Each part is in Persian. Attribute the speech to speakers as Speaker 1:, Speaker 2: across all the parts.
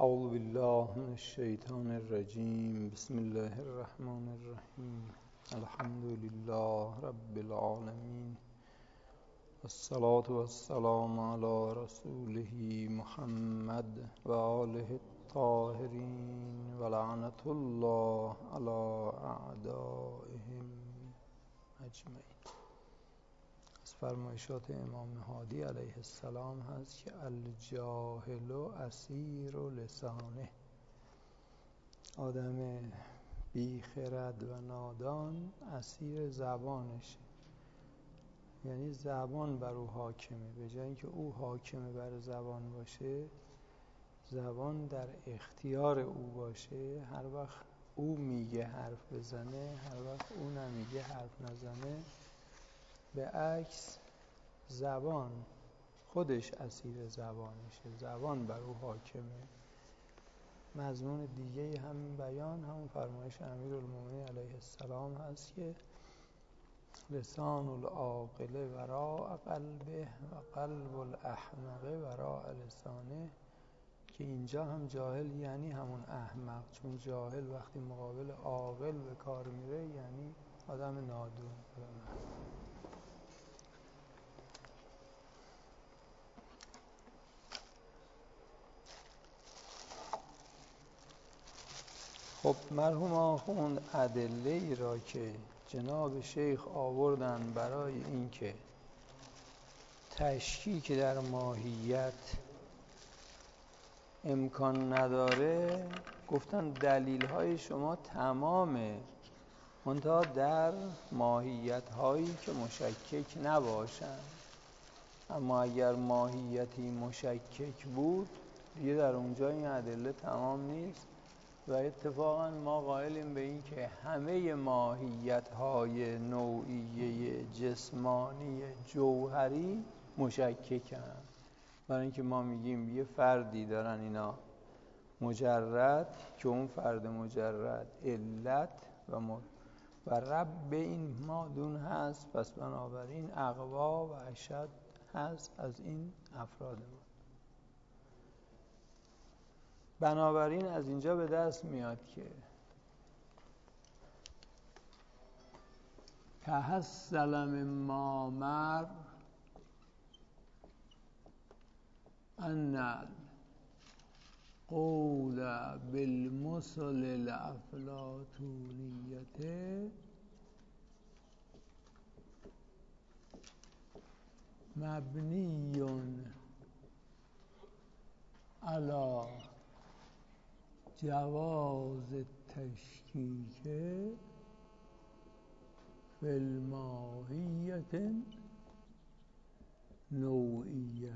Speaker 1: اعوذ بالله من الشیطان الرجیم. بسم الله الرحمن الرحیم. الحمد لله رب العالمین، والصلاة والسلام علی رسوله محمد و آله الطاهرین و لعنة الله علی اعدائهم اجمعین. از فرمایشات امام هادی علیه السلام هست که الجاهل اسیر لسانه، آدم بیخرد و نادان اسیر زبانشه، یعنی زبان بر او حاکمه. به جای اینکه او حاکمه بر زبان باشه، زبان در اختیار او باشه، هر وقت او میگه حرف بزنه، هر وقت او نمیگه حرف نزنه، به عکس زبان خودش اسیر زبانشه، زبان بر او حاکمه. مضمون دیگه همین بیان همون فرمایش امیرالمومنین علیه السلام هست که لسان العاقل وراء قلبه و قلب الاحمق وراء لسانه، که اینجا هم جاهل یعنی همون احمق، چون جاهل وقتی مقابل عاقل به کار میره یعنی آدم نادون. خب مرحوم آخوند ادله ای را که جناب شیخ آوردن برای اینکه تشکیک در ماهیت امکان نداره، گفتن دلیل های شما تمامه، منتها در ماهیت هایی که مشکک نباشن. اما اگر ماهیتی مشکک بود دیگه در اونجا این ادله تمام نیست. و اتفاقا ما قائلیم به این که همه ماهیت‌های نوعیه جسمانی جوهری مشککن، برای اینکه ما میگیم یه فردی دارن اینا مجرد، که اون فرد مجرد علت و رب این مادون هست، پس بنابراین اقوا و اشد هست از این افراد ما. بنابراین از اینجا به دست میاد که تحصل مما مر ان القول بالمثل الافلاطونیه مبنی علی جواز التشکیک فی الماهیت نوعیه.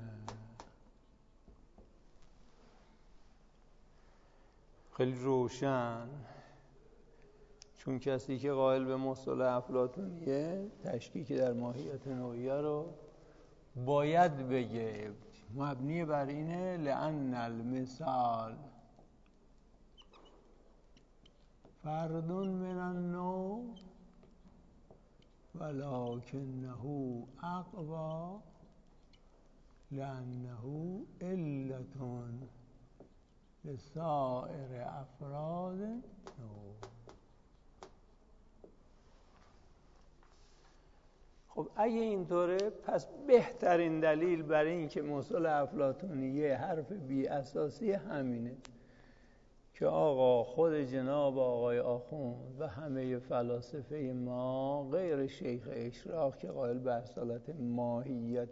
Speaker 1: خیلی روشن، چون کسی که قائل به مثل افلاطونیه تشکیک در ماهیت نوعیه رو باید بگه، مبنی بر اینه لأن المثال فرد من النوع ولكنه اقوى لأنه علة لسائر افراد النوع. خب اگه اینطوره، پس بهترین دلیل برای این که مثل افلاطونیه حرف بی اساسی همینه که آقا خود جناب آقای آخوند و همه فلاسفه ما غیر شیخ اشراق که قائل به اصالت ماهیت،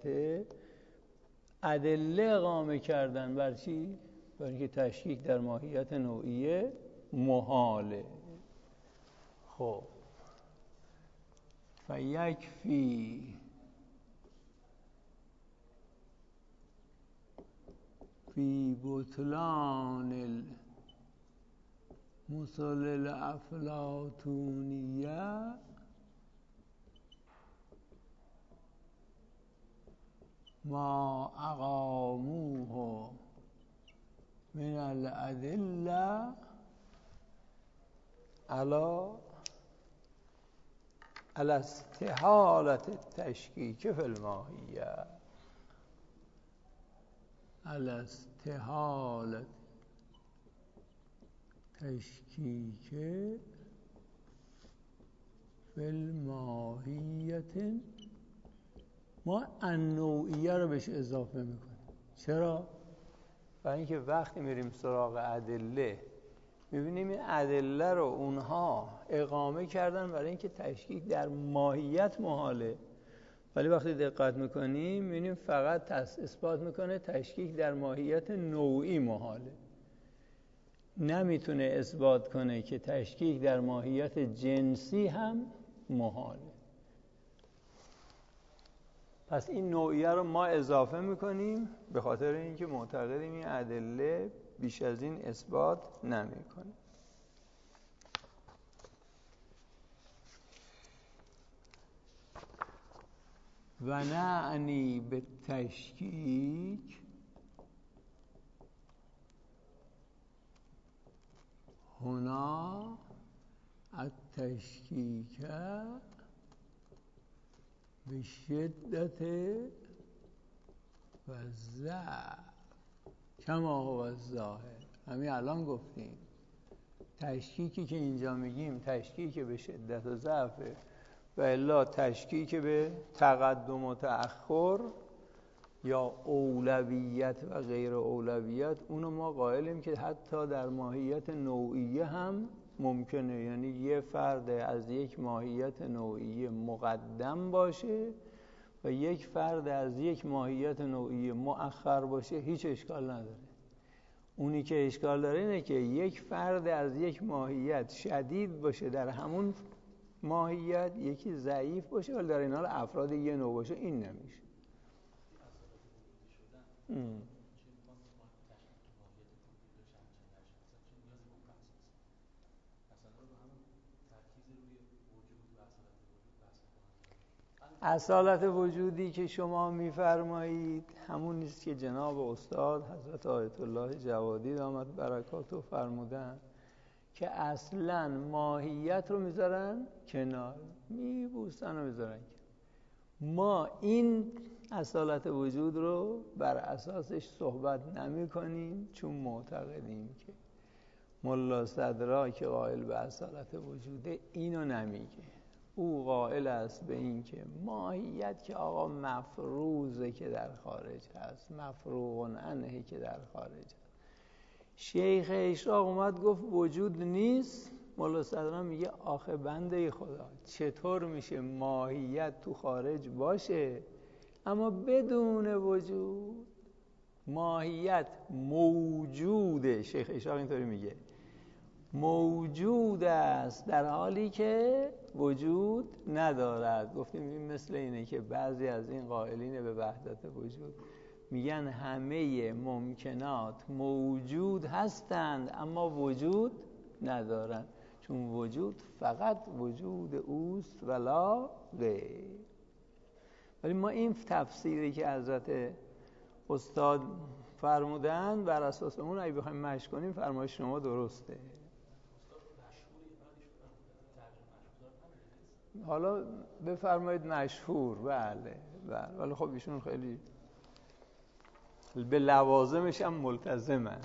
Speaker 1: ادله اقامه کردن بر چی؟ برای اینکه تشکیک در ماهیت نوعیه محاله. خب فیکفی فی بطلان مثل الافلاطونیه ما اقاموه من الادله علی استحالة التشکیک فی الماهیه، على استحالة تشکیک فی الماهیت ما النوعیه رو بهش اضافه میکنیم. چرا؟ برای اینکه وقتی میریم سراغ ادله میبینیم این ادله رو اونها اقامه کردن برای اینکه تشکیک در ماهیت محاله، ولی وقتی دقت میکنیم میبینیم فقط اثبات میکنه تشکیک در ماهیت نوعی محاله، نمیتونه اثبات کنه که تشکیک در ماهیت جنسی هم محاله. پس این نوعیه رو ما اضافه میکنیم به خاطر اینکه معتقدیم این ادله بیش از این اثبات نمیکنه. و نعنی به تشکیک هنا التشکیک به شدت و ضعف کما هو الظاهر. همین الان گفتیم تشکیکی که اینجا میگیم تشکیک به شدت و ضعفه، و الا تشکیک به تقدم و تأخر یا اولویت و غیر اولویت اونو ما قائلیم که حتی در ماهیت نوعیه هم ممکنه، یعنی یه فرد از یک ماهیت نوعیه مقدم باشه و یک فرد از یک ماهیت نوعیه مؤخر باشه، هیچ اشکال نداره. اونی که اشکال داره اینه که یک فرد از یک ماهیت شدید باشه در همون ماهیت، یکی ضعیف باشه ولی در این حال افراد یه نوع باشه، این نمیشه. اصالت وجودی که شما میفرمایید همون نیست که جناب استاد حضرت آیت الله جوادی دامت برکاته فرمودن که اصلا ماهیت رو میذارن کنار، میبوسن و میذارن. ما این اصالت وجود رو بر اساسش صحبت نمی کنیم، چون معتقدیم که ملا صدرا که قائل به اصالت وجوده اینو نمیگه. او قائل است به این که ماهیت که آقا مفروضه که در خارج هست، مفروغ عنه که در خارج هست. شیخ اشراق اومد گفت وجود نیست، ملا صدرا میگه آخه بنده خدا چطور میشه ماهیت تو خارج باشه اما بدون وجود؟ ماهیت موجوده، شیخ اشراق اینطوری میگه، موجود است در حالی که وجود ندارد. گفتیم این مثل اینه که بعضی از این قائلین به وحدت وجود میگن همه ممکنات موجود هستند اما وجود ندارند، چون وجود فقط وجود اوست ولا غیر. ولی ما این تفسیری که حضرت استاد فرمودن بر اساس اون اگه بخوایم مشی کنیم فرمایش شما درسته. حالا بفرمایید مشهور. بله ولی خب ایشون خیلی به لوازمش هم ملتزمن.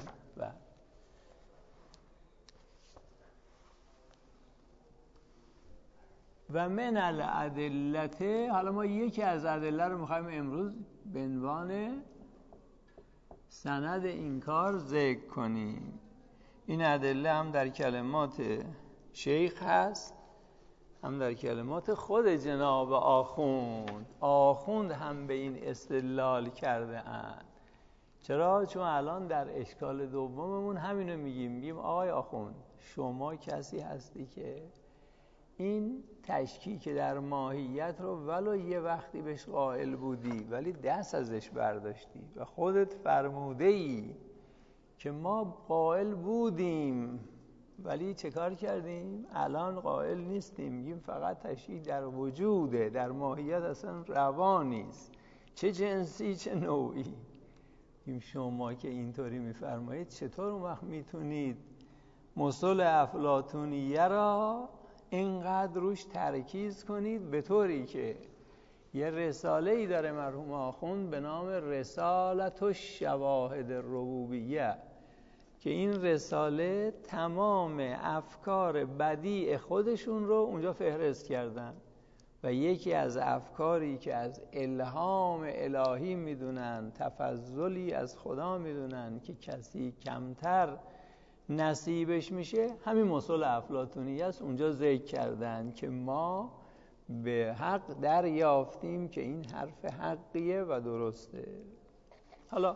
Speaker 1: و من الادلته، حالا ما یکی از ادله رو میخوایم امروز به عنوان سند این کار ذکر کنیم. این ادله هم در کلمات شیخ هست، هم در کلمات خود جناب آخوند هم به این استدلال کرده اند. چرا؟ چون الان در اشکال دوممون همینو میگیم آقای آخوند شما کسی هستی که این تشکیک در ماهیت رو ولو یه وقتی بهش قائل بودی ولی دست ازش برداشتی و خودت فرموده ای که ما قائل بودیم ولی چه کار کردیم؟ الان قائل نیستیم، میگیم فقط تشکیک در وجوده، در ماهیت اصلا روا نیست، چه جنسی چه نوعی. میگیم شما که اینطوری میفرمایید چطور اون وقت میتونید مصل افلاطونیه را اینقدر روش ترکیز کنید به طوری که یه رساله‌ای داره مرحوم آخوند به نام رسالت الشواهد الربوبیه که این رساله تمام افکار بدیع خودشون رو اونجا فهرست کردن و یکی از افکاری که از الهام الهی میدونن، تفضلی از خدا میدونن که کسی کمتر نصیبش میشه، همین مثل افلاطونی است. اونجا ذکر کردن که ما به حق دریافتیم که این حرف حقیه و درسته. حالا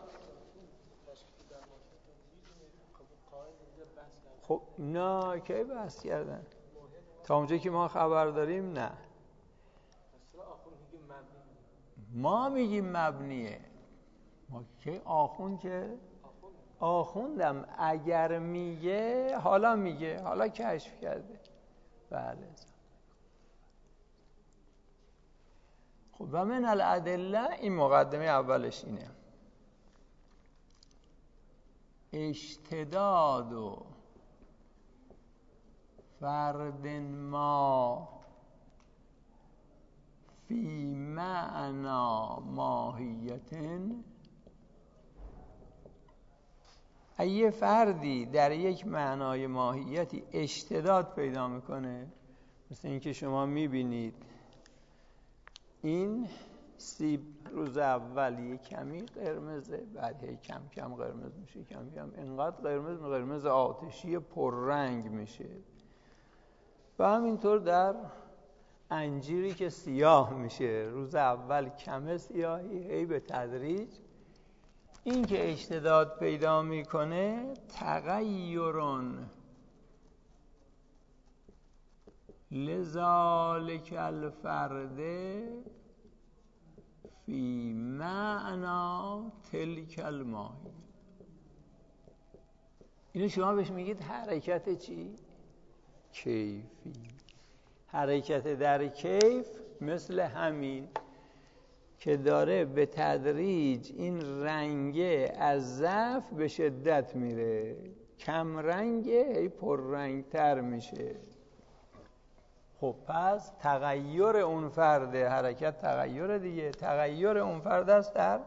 Speaker 1: خب نه کی بحث کردن؟ تا اونجا که ما خبر داریم نه. ما میگیم مبنیه. ما که آخوند که آخوندم اگر میگه حالا میگه، حالا کشف کرده. بله. خب و من الادله، این مقدمه اولش اینه، اشتداد و فرد ما فی معنا ماهیتن. یه فردی در یک معنای ماهیتی اشتداد پیدا میکنه، مثل اینکه شما میبینید این سیب روز اولی کمی قرمزه، بعد هی کم کم قرمز میشه، کم کم اینقدر قرمز آتشی پررنگ میشه و همینطور در انجیری که سیاه میشه، روز اول کم سیاهی، هی به تدریج این که اشتداد پیدا میکنه تغیرون لذالک الفرد فی معنا تلک الماهی. اینو شما بهش میگید حرکت چی؟ کیفی. حرکت در کیف مثل همین که داره به تدریج این رنگه از ضعف به شدت میره، کم رنگه هی پر رنگ تر میشه. خب پس تغییر اون فرد، حرکت تغییر دیگه، تغییر اون فرد است در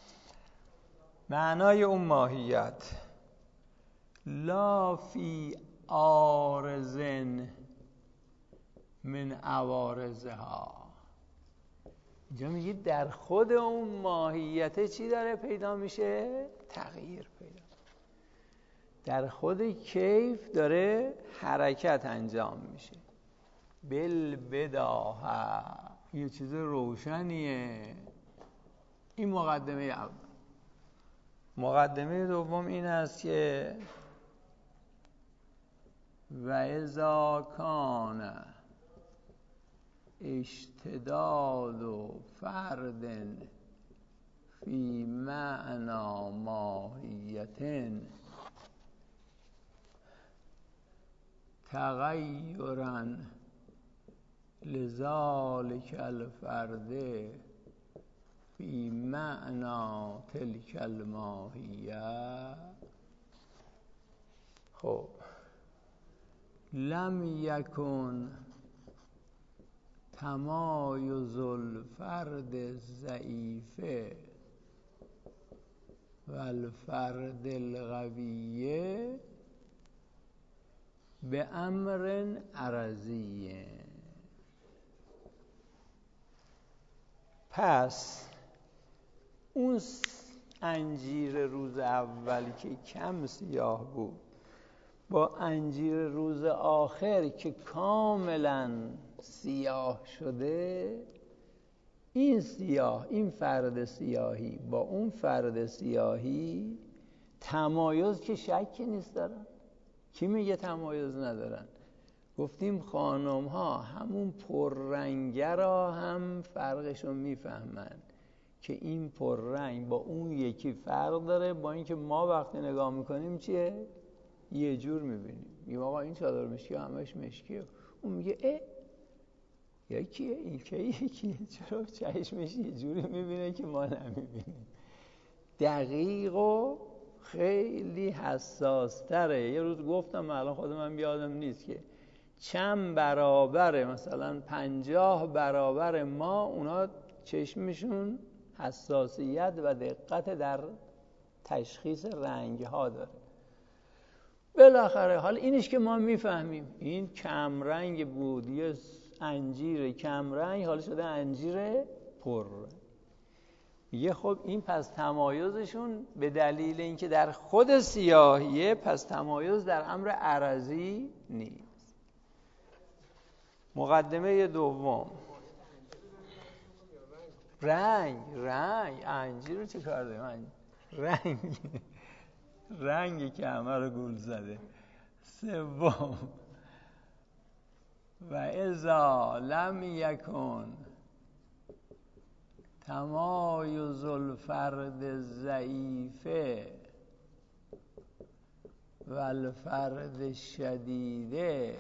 Speaker 1: معنای اون ماهیت. لا فی عارضن من عوارضها. اینجا میگه در خود اون ماهیت چی داره پیدا میشه؟ تغییر پیدا. در خود کیف داره حرکت انجام میشه. بالبداهه، یه چیز روشنیه. این مقدمه اول. مقدمه دوم این است که و اذا کان اشتداد و فرد فی معنا ماهیتن تغیرا لذالک الفرد فی معنا تلک الماهیه. خب لم یکن تمایز الفرد الضعیف و الفرد القوی به امر عرضی. پس اون انجیر روز اول که کم سیاه بود با انجیر روز آخر که کاملا سیاه شده، این سیاه، این فرد سیاهی با اون فرد سیاهی تمایز که شکی نیست دارن. کی میگه تمایز ندارن؟ گفتیم خانم ها همون پررنگه را هم فرقشو میفهمن که این پررنگ با اون یکی فرق داره، با اینکه ما وقتی نگاه میکنیم چیه؟ یه جور میبینیم. میگم آقا این چادر مشکی همش مشکیه، اون میگه یکیه، این که یکیه، چرا چشمش یه جوری میبینه که ما نمیبینیم. دقیق و خیلی حساس تره. یه روز گفتم، الان خودم یادم نیست که چند برابر، مثلا 50 برابر ما، اونا چشمشون حساسیت و دقت در تشخیص رنگ ها داره.
Speaker 2: بالاخره حالا اینش که ما میفهمیم این کمرنگ بود، یه انجیر کمرنگ حالا شده انجیر پر. میگه خب این پس تمایزشون به دلیل اینکه در خود سیاهیه، پس تمایز در امر عرضی نیست. مقدمه دوم، رنگ انجیر رو چه کار داریم؟ رنگی که همه رو گول زده. سوم، و اذا لم یکن تمایز الفرد الضعیفه و الفرد الشدیده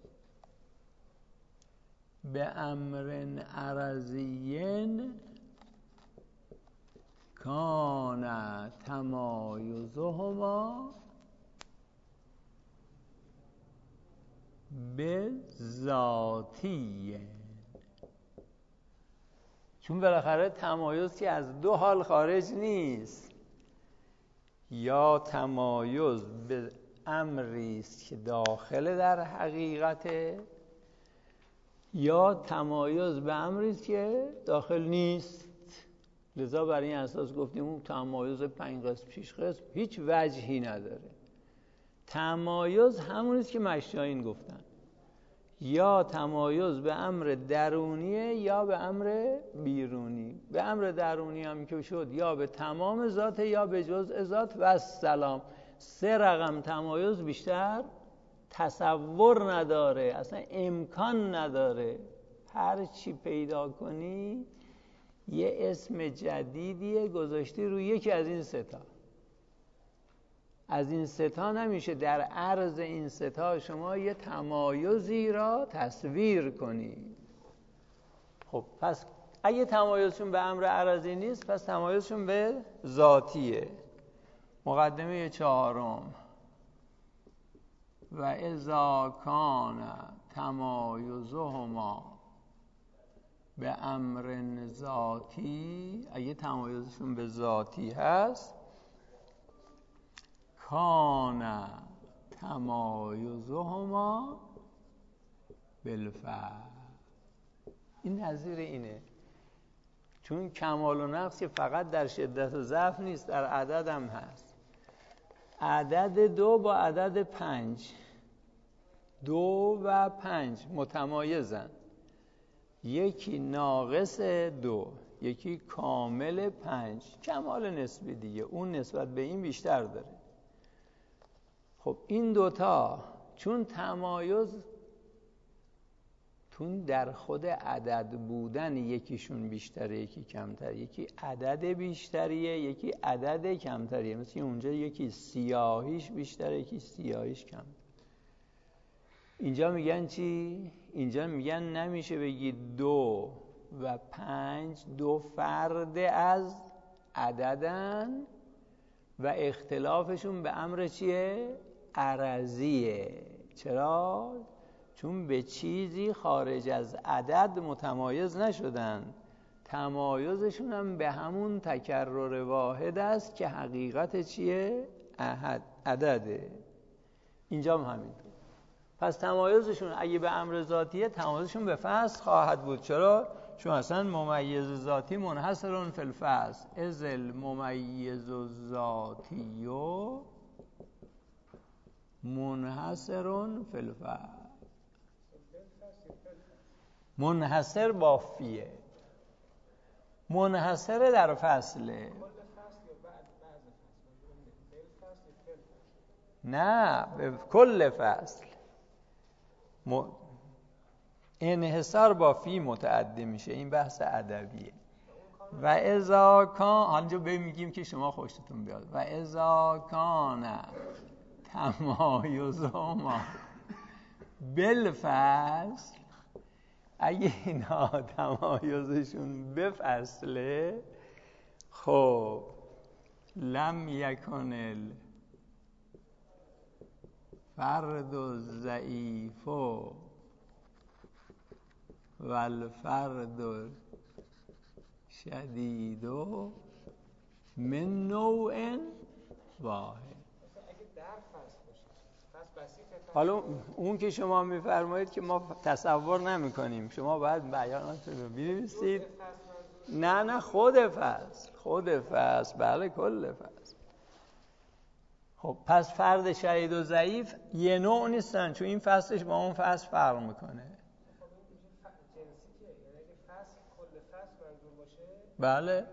Speaker 2: به امر عرضی کان تمایزهما به ذاتی. چون بالاخره تمایز که از دو حال خارج نیست، یا تمایز به امری است که داخل در حقیقته، یا تمایز به امری است که داخل نیست. لذا بر این اساس گفتیم اون تمایز 5 قسم 6 قسم هیچ وجهی نداره. تمایز همون است که مشایخ گفتن، یا تمایز به امر درونیه یا به امر بیرونی. به امر درونی هم که شد یا به تمام ذات یا به جزء ذات و السلام. 3 رقم تمایز بیشتر تصور نداره، اصلا امکان نداره. هر چی پیدا کنی یه اسم جدیدیه گذاشتی روی یکی از این 3 تا. از این 3 تا نمیشه در عرض این 3 تا شما یه تمایزی را تصویر کنید. خب پس اگه تمایزشون به امر عرضی نیست، پس تمایزشون به ذاتیه. مقدمه 4، و اذا کان تمایزهما به امر ذاتی، اگه تمایزشون به ذاتی هست، کان تمایزهما بالفعل. این نظیر اینه. چون کمال و نقص که فقط در شدت و ضعف نیست، در عدد هم هست. عدد 2 با عدد 5، 2 و 5 متمایزن. یکی ناقص 2، یکی کامل 5. کمال نسبی دیگه، اون نسبت به این بیشتر داره. خب این 2 تا چون تمایز تون در خود عدد بودن، یکیشون بیشتره یکی کمتر، یکی عدد بیشتریه یکی عدد کمتریه. مثل اونجا یکی سیاهیش بیشتره یکی سیاهیش کمتر. اینجا میگن چی؟ اینجا میگن نمیشه بگی 2 و 5 2 فرد از عددن و اختلافشون به امر چیه؟ عرضیه. چرا؟ چون به چیزی خارج از عدد متمایز نشدن. تمایزشون هم به همون تکرر واحد است که حقیقت چیه؟ عدده. اینجا هم همینطور. پس تمایزشون اگه به امر ذاتیه، تمایزشون به فصل خواهد بود. چرا؟ چون اصلا ممیز ذاتی منحصر فی الفصل، اذ الممیز الذاتی منحصر فی الفصل. منحصر با فیه، منحصر در فصله. نه، به کل فصل. انحصار با فی متعدی میشه. این بحث ادبیه. و اذا کان، حالا میگیم که شما خوشتون بیاد. و اذا کان تمایزهما بالفصل، اگه اینا تمایزشون به فصله، خب لم یکن الفرد الضعیف و الفرد شدید من نوع واحد.
Speaker 3: اگه در فصل باشه
Speaker 2: حالا اون که شما میفرمایید که ما تصور نمی کنیم، شما باید بیاناتون رو بنویسید. نه خود فصل بله کل فصل. خب پس فرد شدید و ضعیف یه نوع نیستن، چون این فصلش با اون فصل فرق میکنه. بله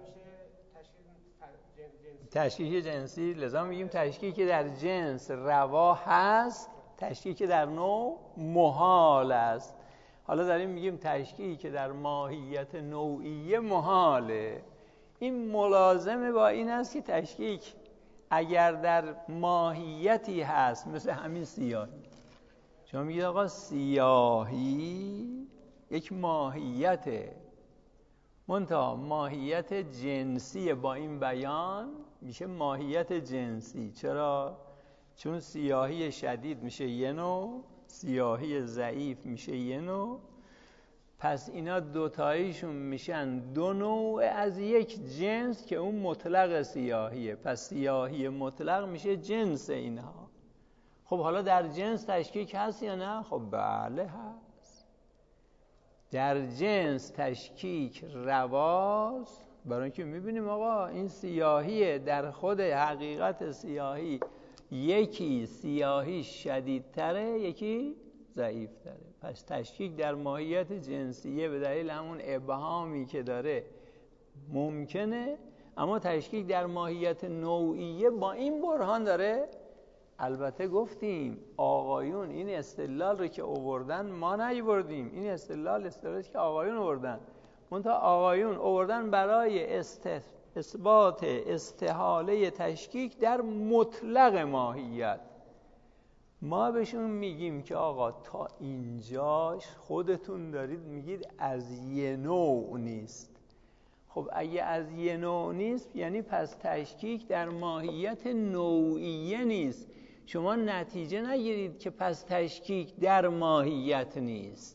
Speaker 2: تشکیک جنسی، لذا میگیم تشکیکی که در جنس روا هست، تشکیکی که در نوع محال است. حالا داریم میگیم تشکیکی که در ماهیت نوعیه محاله. این ملازمه با این است که تشکیک اگر در ماهیتی هست، مثل همین سیاهی، شما میگید آقا سیاهی یک ماهیته، منتها ماهیت جنسی با این بیان میشه ماهیت جنسی. چرا؟ چون سیاهی شدید میشه یه نوع، سیاهی ضعیف میشه یه نوع، پس اینا دوتاییشون میشن دو نوع از یک جنس که اون مطلق سیاهیه. پس سیاهی مطلق میشه جنس اینها. خب حالا در جنس تشکیک هست یا نه؟ خب بله هست. در جنس تشکیک رواست، برای اینکه میبینیم آقا این سیاهیه، در خود حقیقت سیاهی یکی سیاهی شدیدتره، یکی ضعیفتره. پس تشکیک در ماهیت جنسیه به دلیل همون ابهامی که داره ممکنه، اما تشکیک در ماهیت نوعیه با این برهان داره. البته گفتیم آقایون این استدلال رو که آوردن ما نیاوردیم، این استدلالی که آقایون آوردن، منتها آقایون آوردن برای اثبات استحاله تشکیک در مطلق ماهیت. ما بهشون میگیم که آقا تا اینجاش خودتون دارید میگید از یه نوع نیست. خب اگه از یه نوع نیست یعنی پس تشکیک در ماهیت نوعیه نیست. شما نتیجه نگیرید که پس تشکیک در ماهیت نیست.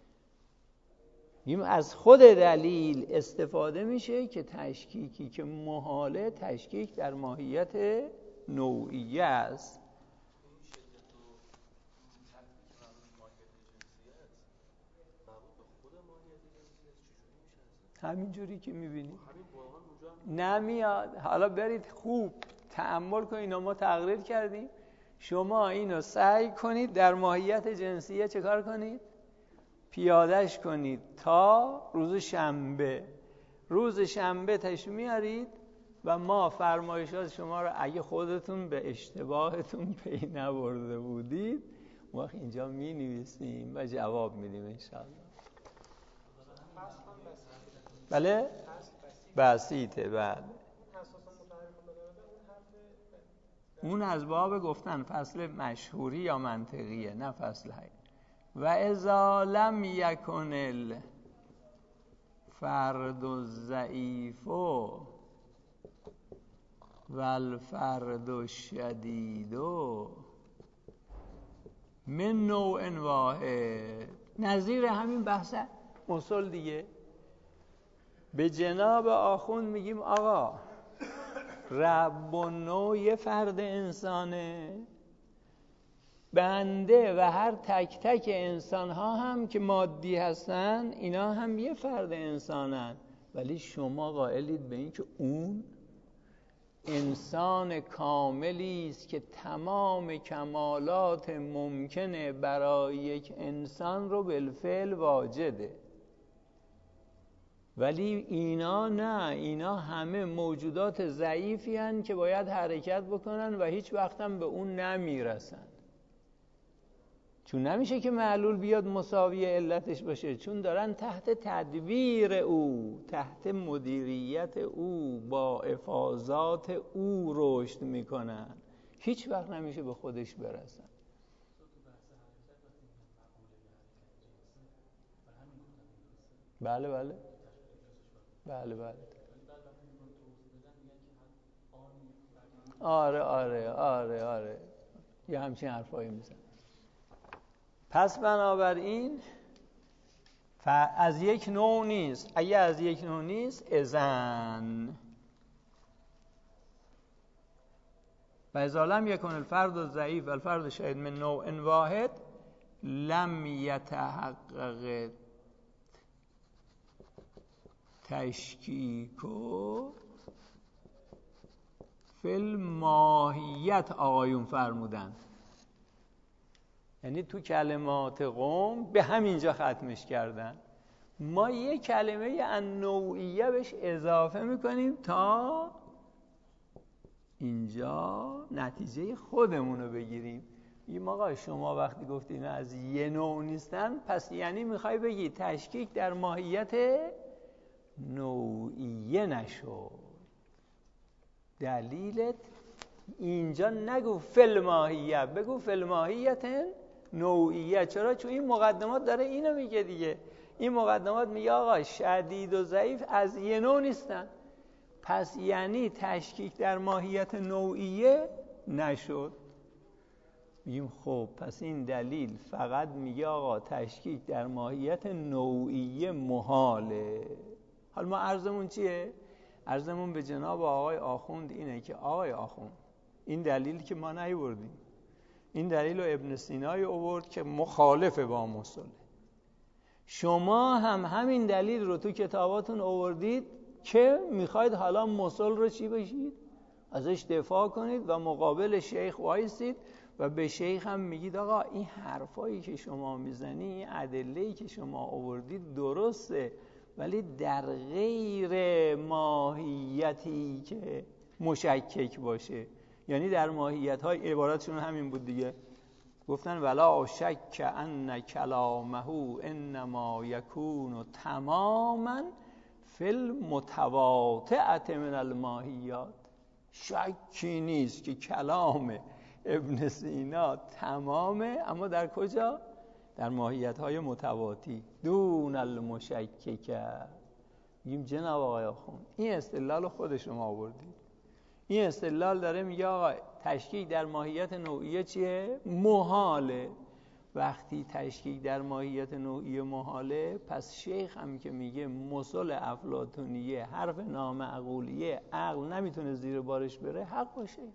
Speaker 2: میگیم از خود دلیل استفاده میشه که تشکیکی که محاله تشکیک در ماهیت نوعیه است. همینجوری که میبینید نمیاد. حالا برید خوب تأمل کنید، ما تقریر کردیم، شما اینو سعی کنید در ماهیت جنسیه چه کار کنید؟ پیادهش کنید تا روز شنبه. روز شنبه تشریف میارید و ما فرمایشات شما رو اگه خودتون به اشتباهتون پی نبرده بودید ما وقت اینجا می نویسیم و جواب میدیم انشاءالله. بله؟ بسیطه. بله اون از باب گفتن فصل مشهوری یا منطقیه، نه فصل حی. و اذا لم یکن الفرد الضعیف والفرد الشدید من نوع واحد، نظیر همین بحث اصول دیگه. به جناب آخوند میگیم آقا رب و نوع یه فرد انسانه، بنده و هر تک تک انسان ها هم که مادی هستن اینا هم یه فرد انسانن، ولی شما قائلید به این که اون انسان کاملی است که تمام کمالات ممکنه برای یک انسان رو بالفعل واجده. ولی اینا نه، اینا همه موجودات ضعیفی هستند که باید حرکت بکنن و هیچ وقت هم به اون نمیرسن. چون نمیشه که معلول بیاد مساوی علتش باشه، چون دارن تحت تدبیر او، تحت مدیریت او، با افاضات او رشد میکنن، هیچ وقت نمیشه به خودش برسن. بله بله بله بله آره یه همچین حرفایی میزن. پس بنابراین از یک نوع نیست. اگه از یک نوع نیست اذن و اذا لم یکن الفرد الضعیف و الفرد شهید من نوع واحد لم یتحقق تشکیک و فی الماهیت. آقایون فرمودن، یعنی تو کلمات قوم به همینجا ختمش کردن. ما یه کلمه النوعیه بهش اضافه میکنیم تا اینجا نتیجه خودمون رو بگیریم. میگیم آقا شما وقتی گفتین از یه نوع نیستن، پس یعنی میخوای بگی تشکیک در ماهیت نوعیه نشد. دلیلت اینجا نگو فل ماهیه، بگو فل ماهیت نوعیه. چرا؟ چون این مقدمات داره اینو میگه دیگه. این مقدمات میگه آقا شدید و ضعیف از یه نوع نیستن، پس یعنی تشکیک در ماهیت نوعیه نشد. میگیم خب پس این دلیل فقط میگه آقا تشکیک در ماهیت نوعیه محاله. حالا ما عرضمون چیه؟ عرضمون به جناب آقای آخوند اینه که آقای آخوند این دلیلی که ما نیاوردیم، این دلیل رو ابن سینای آورد که مخالف با مصله. شما هم همین دلیل رو تو کتاباتون آوردید که میخواید حالا مصل رو چی بشید؟ ازش دفاع کنید و مقابل شیخ وایسید و به شیخ هم میگید آقا این حرفایی که شما میزنی، این ادله‌ای که شما آوردید درسته، ولی در غیر ماهیتی که مشکک باشه. یعنی در ماهیت‌های عبارتشون همین بود دیگه. گفتن ولا شک ان کلامه انما یکون تماما فی المتواطئه من الماهیات. شکی نیست که کلام ابن سینا تمامه، اما در کجا؟ در ماهیت‌های متواطی دون المشکک. میگیم جناب آقای آخوند این استدلال خود شما آوردید. این استدلال داره میگه آقا تشکیک در ماهیت نوعیه چیه؟ محاله. وقتی تشکیک در ماهیت نوعیه محاله، پس شیخ هم که میگه مصل افلاطونیه حرف نامعقولیه، عقل نمیتونه زیر بارش بره، حق با شیخ.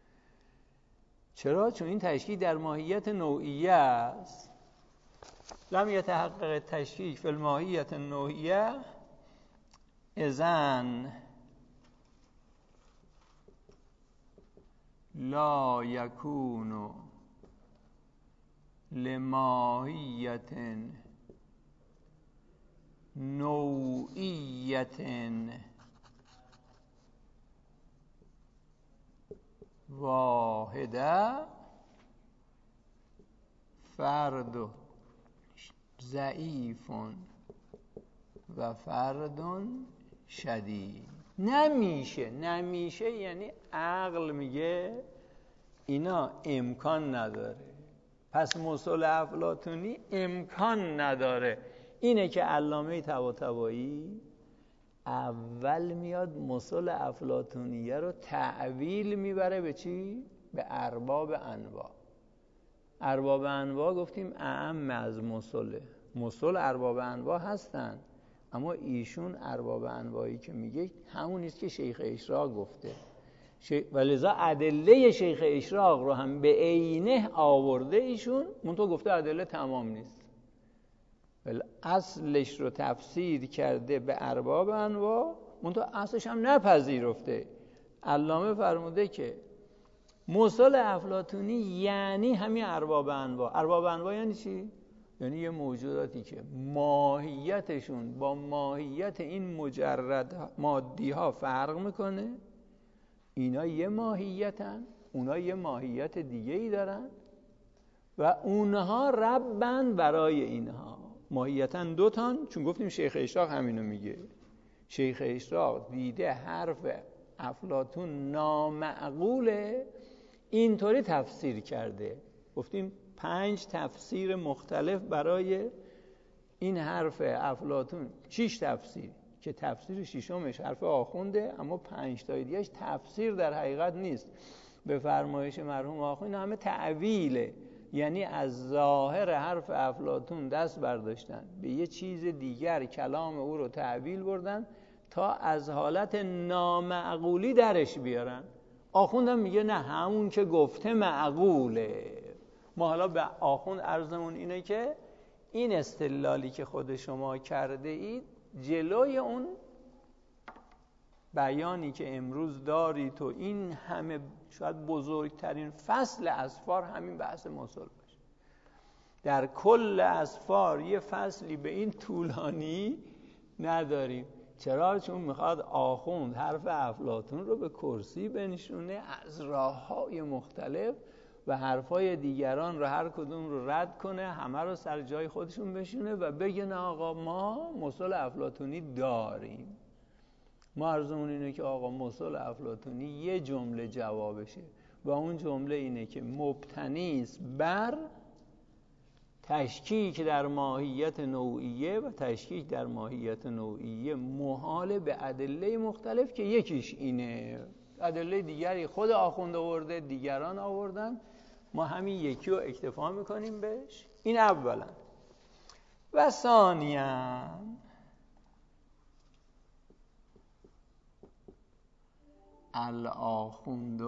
Speaker 2: چرا؟ چون این تشکیک در ماهیت نوعیه است. لم یتحقق تشکیک فی الماهیت نوعیه اذن لا یکون لماهیت نوعیت واحده فرد ضعیف و فرد شدید. نمیشه یعنی عقل میگه اینا امکان نداره، پس مصل افلاطونی امکان نداره. اینه که علامه طباطبایی اول میاد مصل افلاطونیه رو تعویل میبره به چی؟ به ارباب انواع. ارباب انواع گفتیم اعم از مصل ارباب انواع هستن، اما ایشون ارباب انواعی که میگه همون نیست که شیخ اشراق گفته. ولذا ادله شیخ اشراق رو هم به عینه آورده ایشون، منتها گفته ادله تمام نیست، ولی اصلش رو تفسیر کرده به ارباب انواع، منتها اصلش هم نپذیرفته. علامه فرموده که مصل افلاطونی یعنی همین ارباب انواع. ارباب انواع یعنی چی؟ یعنی یه موجوداتی که ماهیتشون با ماهیت این مجرد مادی ها فرق میکنه. اینا یه ماهیتن، اونا یه ماهیت دیگه ای دارن و اونها ربن برای اینها. ماهیتن دوتان، چون گفتیم شیخ اشراق همینو میگه. شیخ اشراق دیده حرف افلاطون نامعقوله، اینطوری تفسیر کرده. گفتیم 5 تفسیر مختلف برای این حرف افلاطون، 6 تفسیر که تفسیر ششمش حرف آخونده، اما 5 تا دیگه‌اش تفسیر در حقیقت نیست. به فرمایش مرحوم آخوند همه تعویله، یعنی از ظاهر حرف افلاطون دست برداشتن، به یه چیز دیگر کلام او رو تعویل بردن تا از حالت نامعقولی درش بیارن. آخوندم میگه نه همون که گفته معقوله. ما حالا به آخوند عرضمون اینه که این استدلالی که خود شما کرده اید جلوی اون بیانی که امروز داری تو این همه شاید بزرگترین فصل اسفار همین بحث مصل باشه. در کل اسفار یه فصلی به این طولانی نداریم. چرا؟ چون میخواد آخوند حرف افلاطون رو به کرسی بنشونه، از راه‌های مختلف و حرفای دیگران رو هر کدوم رو رد کنه، همه رو سر جای خودشون بشونه و بگه نه آقا ما مصل افلاطونی داریم. ما عرضمون اینه که آقا مصل افلاطونی یه جمله جوابشه و اون جمله اینه که مبتنی است بر تشکیک در ماهیت نوعیه و تشکیک در ماهیت نوعیه محال به ادله مختلف که یکیش اینه. ادله دیگری خود آخوند آورده، دیگران آوردن، ما همین یکی رو اکتفا میکنیم بهش. این اولا. و ثانیاً الآخوند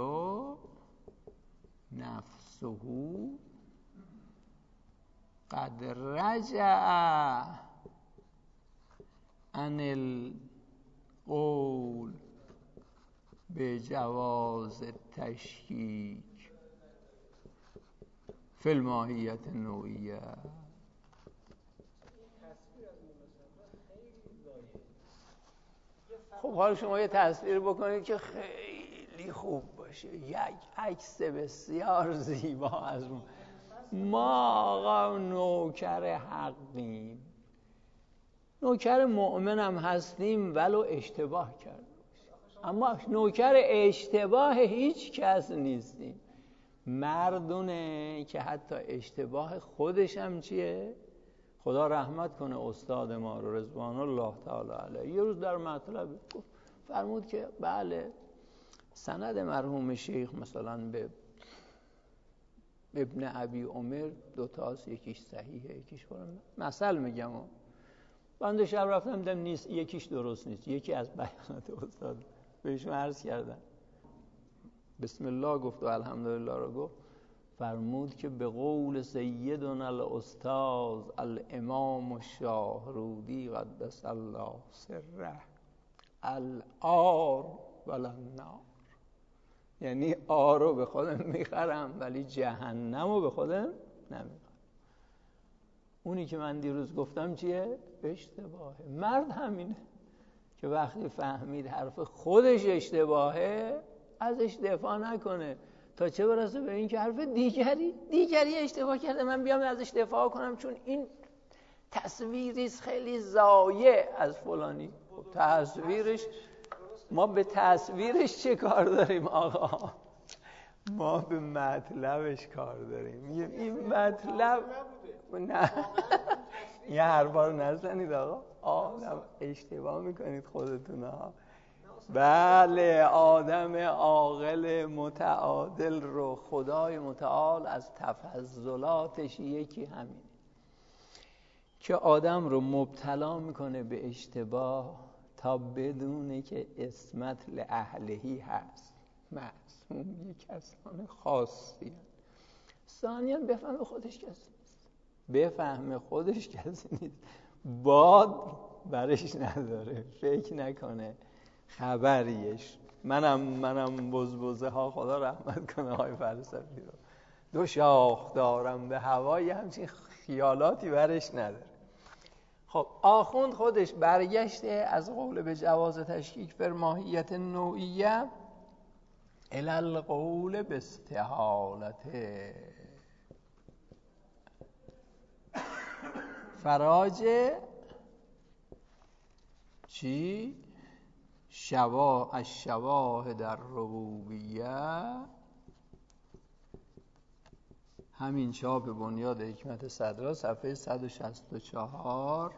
Speaker 2: نفسه قد رجع عن القول به جواز تشکیک فی الماهیت نوعیه. خب حالا شما یه تصویر بکنید که خیلی خوب باشه، یک عکس بسیار زیبا از ما آقا نوکر حقیم، نوکر مؤمنم هستیم ولو اشتباه کرد، اما نوکر اشتباه هیچ کس نیستیم. مردونه که حتی اشتباه خودش هم چیه؟ خدا رحمت کنه استاد ما رو رضوان الله تعالی علیه. یه روز در مطلب فرمود که بله سند مرحوم شیخ مثلا به ابن ابی عمر دوتاست، یکیش صحیحه یکیش فرم، مثل میگم بنده شب رفتم دیدم نیست، یکیش درست نیست. یکی از بیانات استاد بهشون عرض کردم، بسم الله گفت و الحمدلله رو گفت، فرمود که به قول سیدنا الاستاذ الامام الشاهرودی قدس الله سره العار وللنار، یعنی آر رو به خودم میخرم ولی جهنم رو به خودم نمیخرم. اونی که من دیروز گفتم چیه؟ اشتباهه. مرد همینه که وقتی فهمید حرف خودش اشتباهه ازش دفاع نکنه، تا چه برسه به این که حرف دیگری اشتباه کرده من بیام ازش دفاع کنم چون این تصویریست خیلی ضایع از فلانی. تصویرش، ما به تصویرش چه کار داریم آقا؟ ما به مطلبش کار داریم. این مطلب نه یه حرفا رو نزنید آقا، آدم اشتباه میکنید خودتون ها. بله آدم عاقل متعادل رو خدای متعال از تفضلاتش یکی همین که آدم رو مبتلا میکنه به اشتباه تا بدونه که اسمت لأهلهی هست، معصوم کسان خاصی. ثانیاً بفهم خودش کسی نیست، بفهم خودش کسی نیست، باد برش نداره، فکر نکنه خبریش. منم بزبزه ها خدا رحمت کنه های فلسفی رو، دو شاخ دارم به هوای همچین خیالاتی برش نداره. خب آخوند خودش برگشته از قول به جواز تشکیک بر ماهیت نوعیه الی القول به استحالته. فراج چی؟ الشواهد در ربوبیه، همین چاپ بنیاد حکمت صدرا صفحه 164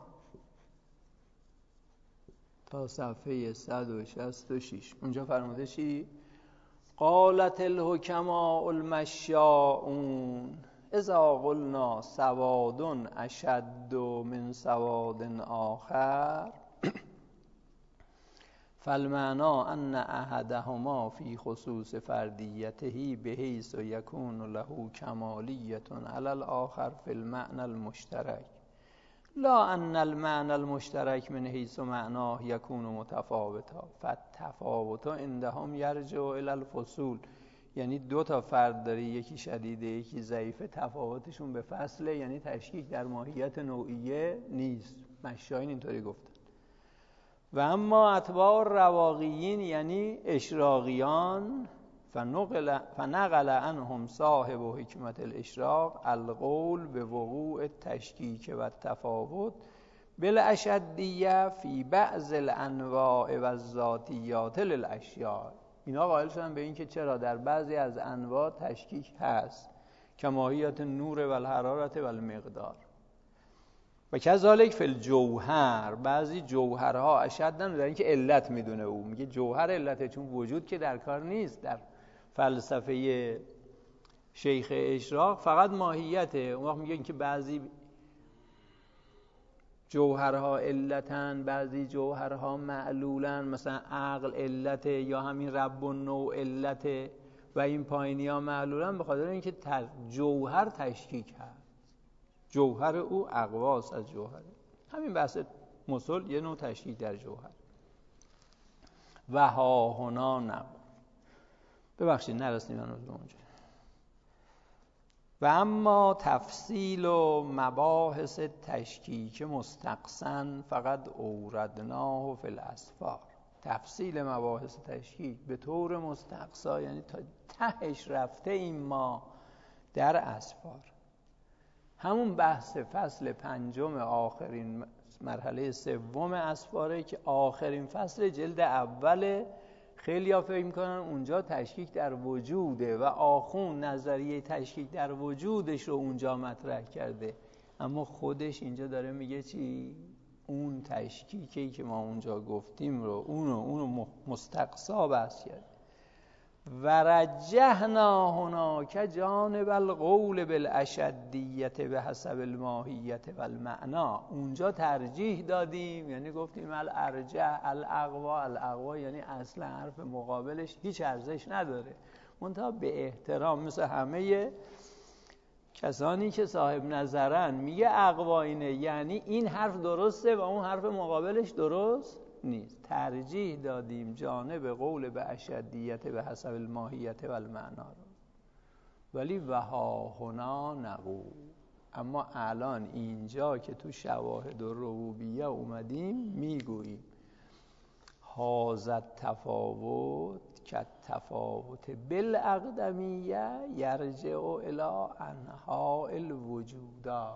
Speaker 2: تا صفحه 166. اونجا فرموده چی؟ قالت الحکماء المشاؤون اذا قلنا سواد اشد من سواد آخر فالمعنا ان احدهما فی خصوص فردیته بحیث یکون له کمالیة علی الاخر فی المعنى المشترک لا ان المعنى المشترک من حیث معناه یکون متفاوتا فالتفاوت عندهم یرجع الی الفصول. یعنی دو تا فرد داری، یکی شدیده یکی ضعیفه، تفاوتشون به فصله، یعنی تشکیک در ماهیت نوعیه نیست. مشایین اینطوری گفتن. و اما اتباع رواقیین یعنی اشراقیان فنقل عنهم صاحب حکمت الاشراق القول به وقوع التشکیک و التفاوت بالاشدیه فی بعض الانواع و الذاتیات للاشیاء. اینا قائل شدن به این که چرا در بعضی از انواع تشکیک هست که ماهیت نور و الحرارت و المقدار. و کذالک فی الجوهر، بعضی جوهرها اشدن در اینکه علت میدونه. او میگه جوهر علته، چون وجود که در کار نیست. در فلسفه شیخ اشراق فقط ماهیته. اون وقت میگه اینکه بعضی جوهرها علتن، بعضی جوهرها معلولن، مثلا عقل علته یا همین رب النوع علته و این پایینی ها معلولن، به خاطر اینکه جوهر تشکیک هست. جوهر او اقواس از جوهر. همین بحث مسل یه نوع تشکیک در جوهر. و ها هنا نب، ببخشید نرسیدیم هنوز به اونجا. و اما تفصیل و مباحث تشکیک مستقصن فقط اوردناه فی الاسفار. تفصیل مباحث تشکیک به طور مستقصا، یعنی تا تهش رفته این ما در اسفار. همون بحث فصل پنجم آخرین مرحله سوم اسفاره که آخرین فصل جلد اوله. خیلی ها فکر میکنن اونجا تشکیک در وجوده و آخون نظریه تشکیک در وجودش رو اونجا مطرح کرده، اما خودش اینجا داره میگه چی؟ اون تشکیکی که ما اونجا گفتیم رو اونو مستقصا بحث کرد. و رجحنا هناک جانب القول بالاشدیت به حسب الماهیت و المعنا. اونجا ترجیح دادیم، یعنی گفتیم الارجح الاقوا یعنی اصلا حرف مقابلش هیچ ارزش نداره، منتها به احترام مثل همه کسانی که صاحب نظرن میگه اقوا اینه، یعنی این حرف درسته و اون حرف مقابلش درست نیست. ترجیح دادیم جانب قول به اشدیت به حسب الماهیت و المعنا رو. ولی وها هنا نقول، اما الان اینجا که تو شواهد الربوبیه اومدیم میگوییم هذا التفاوت که تفاوت بالاقدمیه یرجع الی انحاء الوجودات.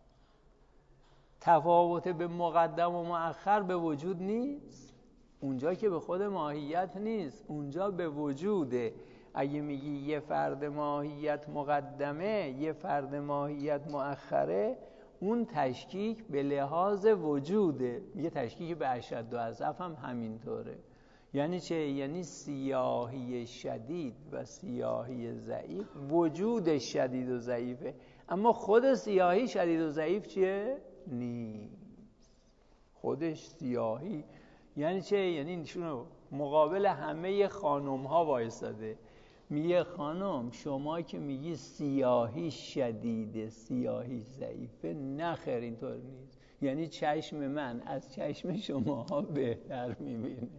Speaker 2: تفاوت به مقدم و مؤخر به وجود نیست، اونجا که به خود ماهیت نیست، اونجا به وجوده. اگه میگی یه فرد ماهیت مقدمه یه فرد ماهیت مؤخره، اون تشکیک به لحاظ وجوده. میگه تشکیک به اشد و اضعف هم همینطوره. یعنی چه؟ یعنی سیاهی شدید و سیاهی ضعیف وجود شدید و ضعیفه، اما خود سیاهی شدید و ضعیف چیه؟ نیست. خودش سیاهی یعنی چه؟ یعنی شنو مقابل همه خانم ها وایساده. میگه خانم شما که میگی سیاهی شدیده سیاهی ضعیفه، نخیر اینطور نیست، یعنی چشم من از چشم شماها بهتر میبینه.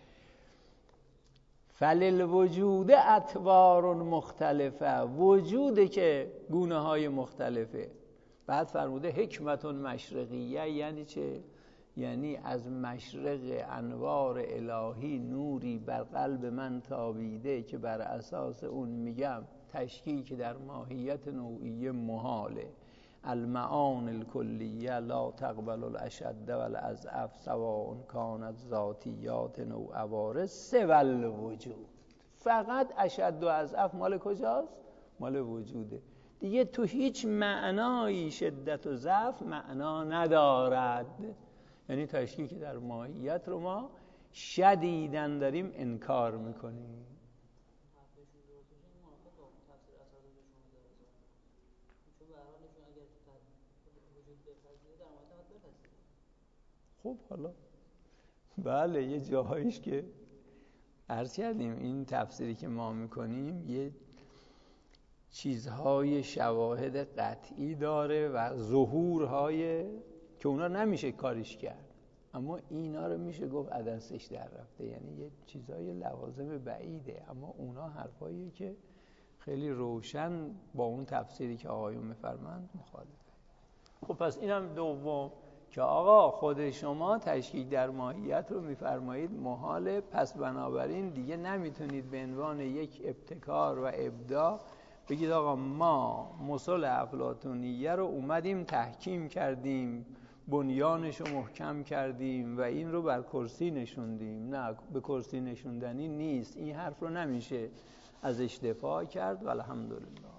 Speaker 2: فللوجود اطوار مختلفه، وجوده که گونه های مختلفه. بعد فرموده حکمت مشرقیه، یعنی چه؟ یعنی از مشرق انوار الهی نوری بر قلب من تابیده که بر اساس اون میگم تشکیک در ماهیت نوعیه محاله. المعان الکلیه لا تقبل الاشد و الاضعف سواء کانت ذاتیات نوع عوارض سوى الوجود. فقط اشد و اضعف مال کجاست؟ مال وجوده. دیگه تو هیچ معنایی شدت و ضعف معنا ندارد. یعنی تشکیک در ماهیت رو ما شدیداً داریم انکار میکنیم. خب حالا بله یه جاهایش که عرض کردیم این تفسیری که ما میکنیم یه چیزهای شواهد قطعی داره و ظهورهای که اونا نمیشه کاریش کرد، اما اینا رو میشه گفت عدسش در رفته، یعنی یه چیزهای لوازم بعیده، اما اونا حرفایی که خیلی روشن با اون تفسیری که آقایون میفرمند مخالفه. خب پس اینم دوم که آقا خود شما تشکیک در ماهیت رو میفرمایید محاله، پس بنابراین دیگه نمیتونید به عنوان یک ابتکار و ابداع بگید آقا ما مثل افلاطونیه رو اومدیم تحکیم کردیم، بنیانش رو محکم کردیم و این رو بر کرسی نشوندیم. نه، به کرسی نشوندنی نیست، این حرف رو نمیشه ازش دفاع کرد و الحمدلله.